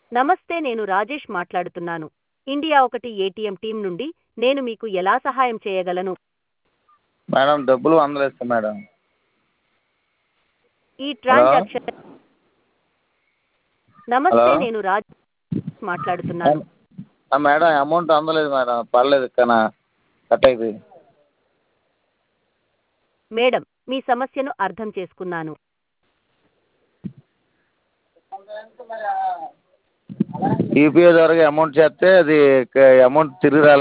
నమస్తే, నేను రాజేష్ మాట్లాడుతున్నాను. ఇండియా ఒకటి ఏటీఎం టీం నుండి. నేను మీకు ఎలా సహాయం చేయగలను? మేడం డబ్బులు అందలేదు మేడం. ఈ హలో ట్రాన్సాక్షన్ హలో నమస్తే, నేను రాజేష్ మాట్లాడుతున్నాను. మేడం అమౌంట్ అందలేదు మేడం, పర్లేదు కానీ కట్ అయిపోయింది. మేడం, మీ సమస్యను అర్థం చేసుకున్నాను. యూపీఐ ద్వారా అమౌంట్ చేస్తే అది అమౌంట్ తిరిగి రాలేదు.